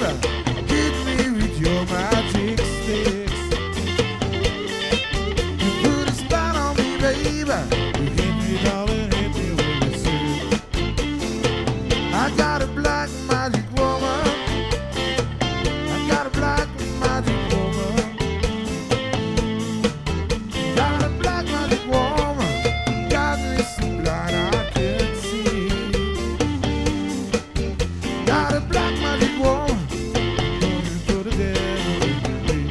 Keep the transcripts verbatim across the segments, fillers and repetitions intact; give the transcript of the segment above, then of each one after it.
hit me with your magic sticks. You put a spell on me, baby. You hit me, darling, hit me with a stick. I got a black magic woman. I got a black magic woman. Got a black magic woman. Got me so blind I can't see. Got a black magic woman. Going to the devil in me.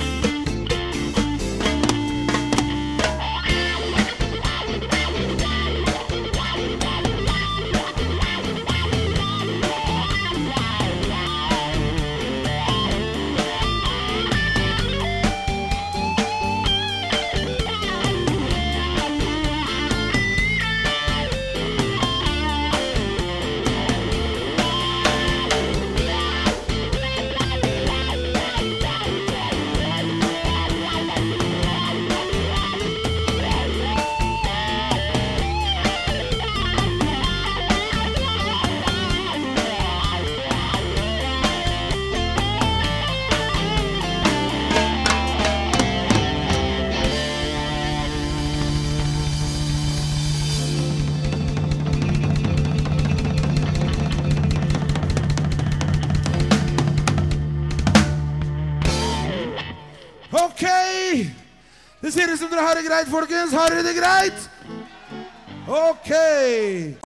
Oké, dus hier is hem er harde greit, folkens. Harde greit. Oké.